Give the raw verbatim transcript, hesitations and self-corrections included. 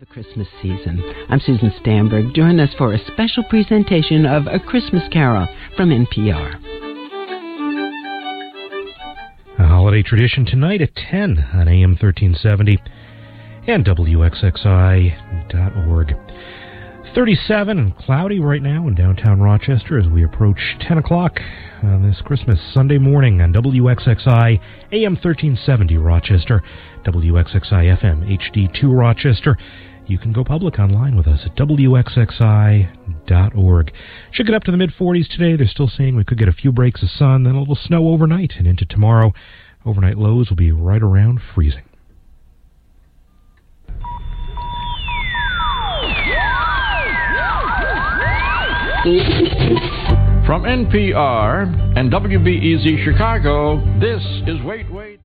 The Christmas season. I'm Susan Stamberg. Join us for a special presentation of A Christmas Carol from N P R. A holiday tradition tonight at ten on A M thirteen seventy and W X X I dot org. thirty-seven and cloudy right now in downtown Rochester as we approach ten o'clock on this Christmas Sunday morning on W X X I A M thirteen seventy Rochester, W X X I F M H D two Rochester. You can go public online with us at W X X I dot org. Should get up to the mid-forties today. They're still saying we could get a few breaks of sun, then a little snow overnight, and into tomorrow. Overnight lows will be right around freezing. From N P R and W B E Z Chicago, this is Wait, Wait.